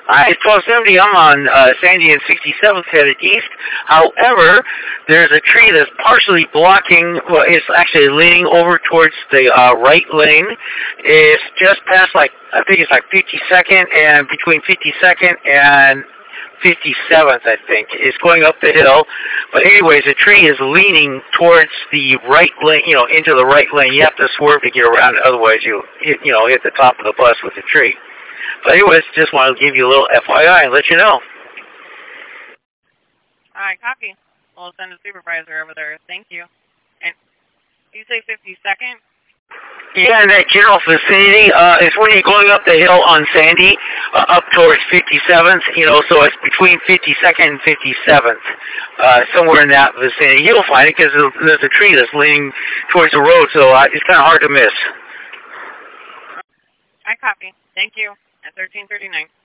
Hi, it's 1270. I'm on Sandy and 67th headed east. However, there's a tree that's partially blocking, well, it's actually leaning over towards the right lane. It's just past, I think it's 52nd, and between 52nd and 57th, I think. It's going up the hill. But anyways, the tree is leaning towards the right lane, into the right lane. You have to swerve to get around it, otherwise you hit the top of the bus with the tree. But anyways, just wanted to give you a little FYI and let you know. All right, copy. We'll send a supervisor over there. Thank you. And you say 52nd? Yeah, in that general vicinity, it's when you're going up the hill on Sandy, up towards 57th, so it's between 52nd and 57th, somewhere in that vicinity. You'll find it because there's a tree that's leaning towards the road, so it's kind of hard to miss. I copy. Thank you. At 1339.